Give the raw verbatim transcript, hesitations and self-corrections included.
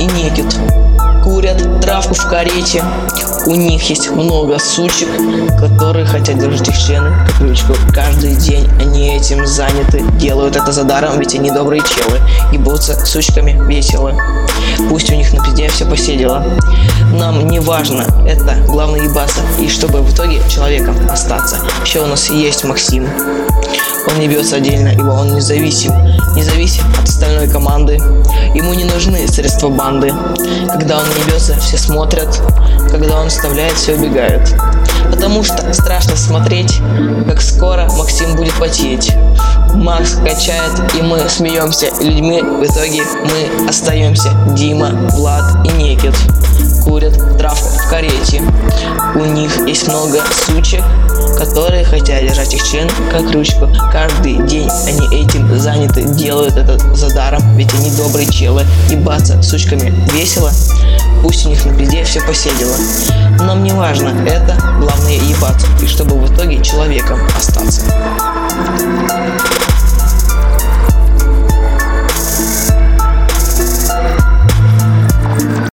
и некит. Курят травку в карете. У них есть много сучек, которые хотят держать их члены как ручку. Каждый день они этим заняты. Делают это за даром, ведь они добрые челы. Ебутся сучками весело. Пусть у них на пизде все поседело. Нам не важно, это главное ебаться. И чтобы в итоге человеком остаться. Еще у нас есть Максим. Он не бьется отдельно, ибо он независим. Независим от остальной команды. Ему не нужны средства банды. Когда он не бьется, все смотрят. Когда он вставляет, все убегают. Потому что страшно смотреть, как скоро Максим будет потеть. Макс качает, и мы смеемся людьми. В итоге мы остаемся. Дима, Влад и Некит курят травку в карете. У них есть много сучек, которые хотят держать их член как ручку. Каждый день они этим заняты. Делают это за даром, ведь они добрые челы. Ебаться сучками весело. Пусть у них на пизде все поседело. Нам не важно, это главное ебаться. И чтобы в итоге